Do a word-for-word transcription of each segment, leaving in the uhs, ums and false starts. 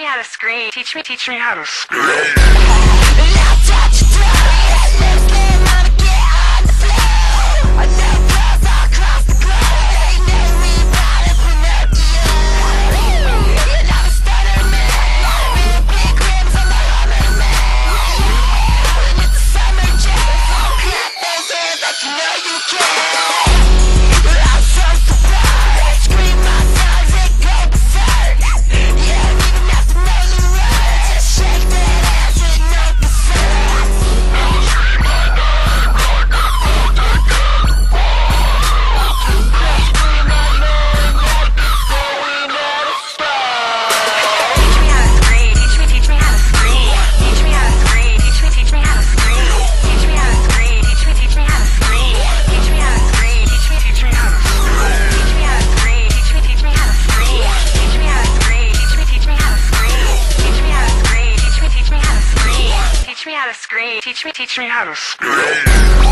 how to scream. Teach me, teach me how to scream. Now touch your throat. Lips slam on the get on the floor. I know girls all across the globe. They know we ride it from up to you. You're not a stunner, man. Big rims on the Hummer, man. It's a summer jam. Clap those hands like you know you can. I'm so surprised. Scream my songs and go berserk. You don't even have to know the words. Just shake that ass and no concern. Teach me how to scream. Teach me, teach me how to scream. Teach me how to scream. Teach me, teach me how to scream. Teach me how to scream. Teach me, teach me how to scream. Teach me how to scream. Teach me, teach me how to scream. Teach me how to scream. Teach me, teach me how to scream. Teach me how to scream. Teach me, teach me how to scream. Teach me how to scream. Teach me, teach me how to scream. Teach me how to scream. Teach me, teach me how to scream.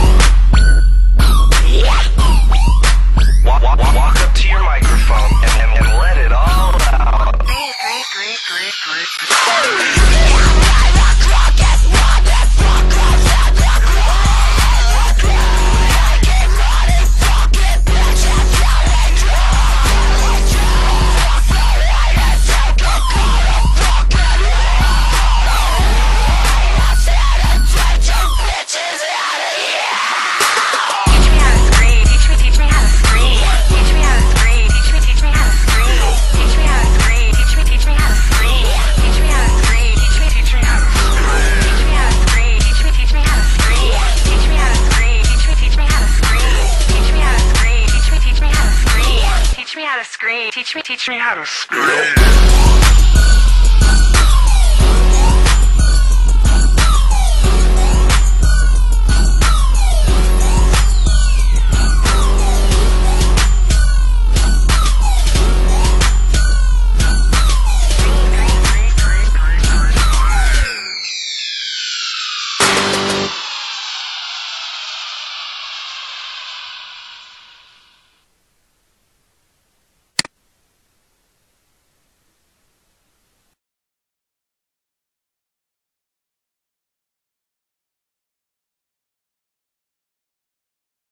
Walk, walk, walk up to your microphone and, and, and let it all out. Scream, scream, scream, scream, scream. Teach me how to scream. Teach me, teach me how to scream. Teach me how to scream. Teach me, teach me how to scream. Teach me how to scream. Teach me, teach me how to scream. Teach me how to scream. Teach me, teach me how to scream. Teach me how to scream. Teach me, teach me how to scream. Teach me how to scream. Teach me, teach me how to scream. Teach me how to scream. Teach me, teach me how to scream. Teach me how to scream. Teach me, teach me how to scream.